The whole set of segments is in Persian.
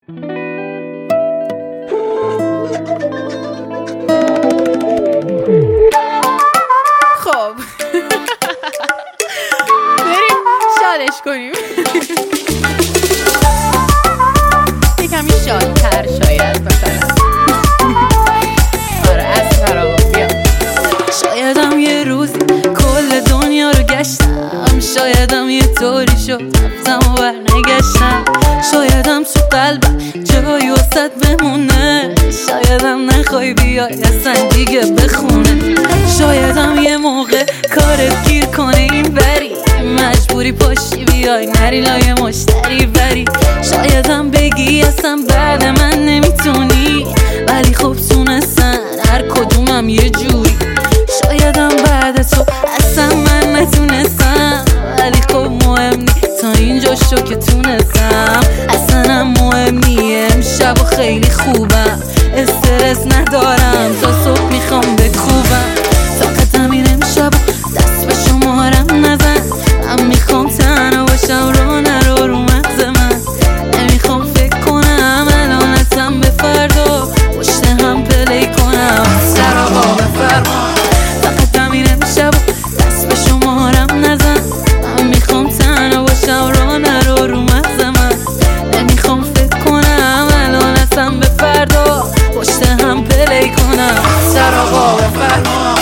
خب بریم شادش کنیم. یکمی شادتر شاید مثلا. آره از فراغ بیا. شایدم یه روزی کل دنیا رو گشتم، شایدم یه طوری شد رفتم و برنگشتم، شایدم تو قلبم جایی واسط بمونه، شایدم نخوای بیای اصلا دیگه بخونه، شایدم یه موقع کارت گیر کنه این بری، مجبوری پاشی بیای نری لای مشتری بری، شایدم بگی اصلا بعد من نمیتونی، ولی خب تونستن هر کدومم یه جوری، شایدم بعد تو اصلا من نتونستم، ولی خب مهم نی تا اینجا شو که تونستم، اصلا هم مهم نی امشب و خیلی خوبم، استرس ندارم تا صبح میخوام بکوبم، فقط همین امشب دست به شمارم نزن، من میخوام تنها باشم رو نرو رو مغز من، نمیخوام فکر کنم الان اصلا به فردا پشت هم پلی کنم، سر آقا بفرما، فقط همین امشب دست به شمارم نزن، من میخوام تنها باشم رو نرو رو مغز من، نمیخوام فکر کنم الان اصلا به فردا پشت هم پلی کنم، سر آقا بفرما.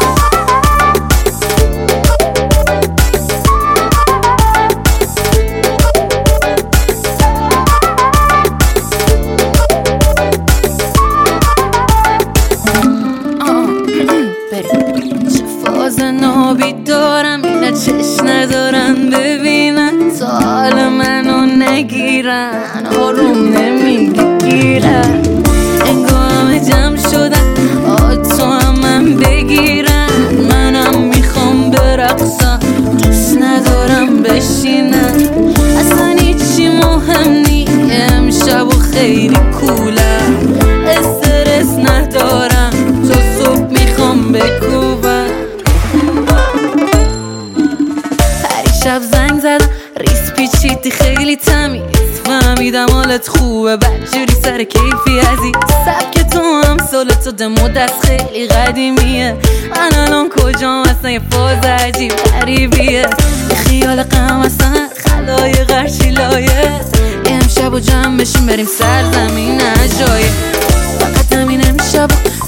فاز نابی دارم اینا چش ندارن ببینن، تا حال منو نگیرن آروم نمیگیرن، انگار همه جمع شدن تو هم من بگیرن، منم میخوام برقصم دوست ندارم بشینن، اصلا هیچی مهم نی امشب و خیلی کولم، استرس ندارم تا صبح میخوام بکوبم، پریشب زنگ زدم ریس پیچیدی خیلی تمیز، فهمیدم حالت خوبه بدجوری سر کیفی عزیز، سبک تو هم سالت و دمو دست خیلی قدیمیه، من الان کجام اصلا یه فاز عجیب غریبیه، یه خیال غم اصلا خلایق هرچی لایت، امشب و جمع بشیم بریم سرزمین عجایب، فقط همین امشب